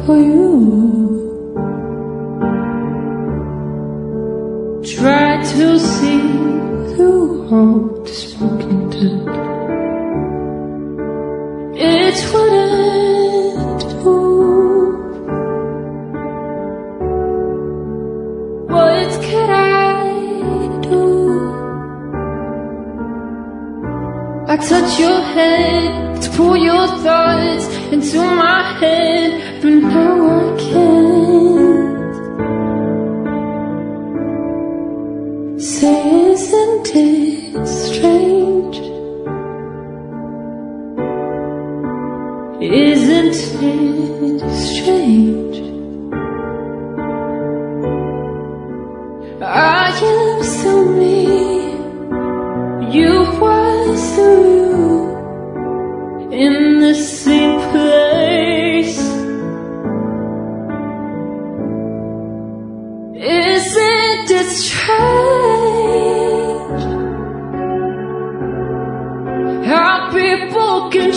for you. Try to see through all the smoking dirt. It's what I do. What can I do? I touch your head to pull your thoughts into my head, but now I can't. Say, isn't it strange? Isn't it strange? I am so me, you was so you, in the same place. Isn't it strange how people can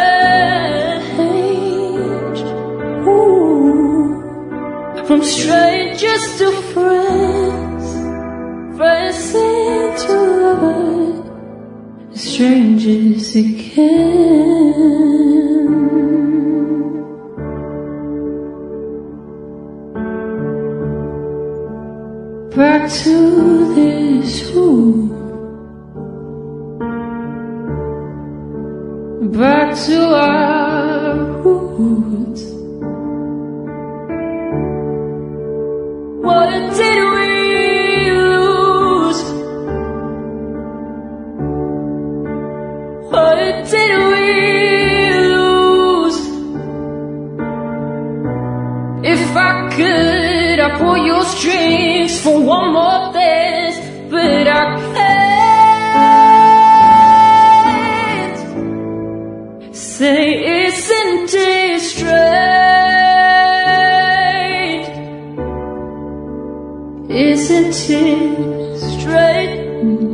change? Ooh. From strangers to friends, friends into lovers, strangers again. Back to this room, back to our roots. What did we lose? What did we lose? If I could, I'd pull your strings for one more dance, but I can't. Say, isn't it strange? Isn't it strange?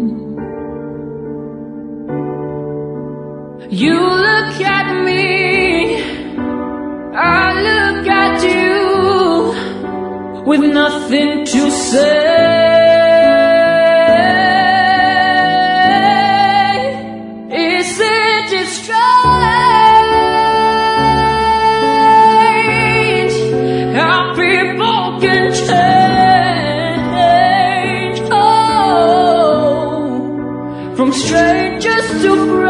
You look at me, I look at you, with nothing to say. Isn't it strange how people can change? Oh, from strangers to friends,